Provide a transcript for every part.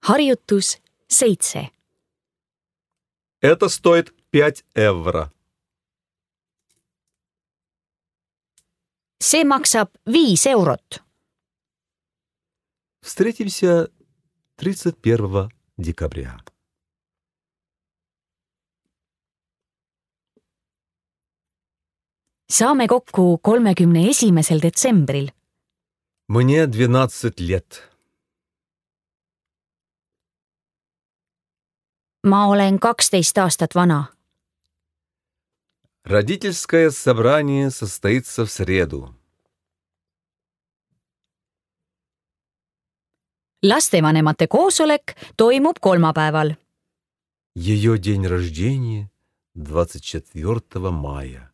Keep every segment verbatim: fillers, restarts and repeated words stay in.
Harjutus seitse. Это стоит пять евро. See maksab viis eurot. Встретимся тридцать первого декабря. Saame kokku kolmekümne esimesel detsembril. Мне двенадцать лет. Ma olen kaksteist aastat vana. Родительское собрание состоится в среду. Lastevanemate koosolek toimub kolmapäeval. Ее день рождения двадцать четвёртого мая.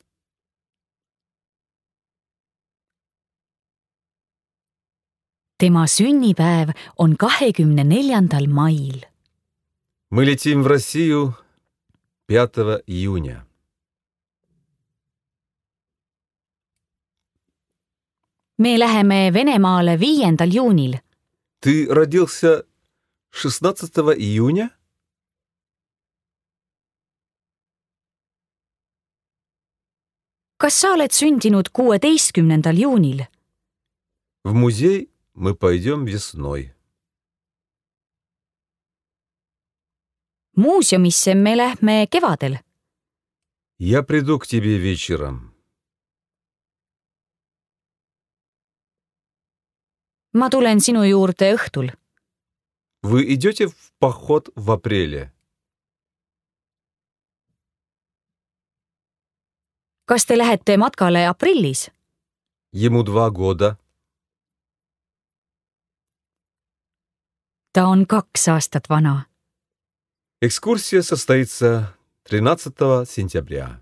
Tema sünnipäev on kahekümne neljandal mail. Мы летим в Россию пятого июня. Me läheme Venemaale viiendal juunil. Ты родился шестнадцатого июня? Kas sa oled sündinud kuueteistkümnendal juunil? В музей мы пойдем весной. Muuseumisse me lähme kevadel. Я приду к тебе вечером. Ma tulen sinu juurde õhtul. Вы идете в поход в апреле? Kas te lähete matkale aprillis? Ему два года. Ta on kaks aastat vana. Экскурсия состоится тринадцатого сентября.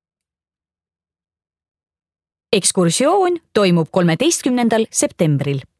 Ekskursioon toimub kolmeteistkümnendal septembril.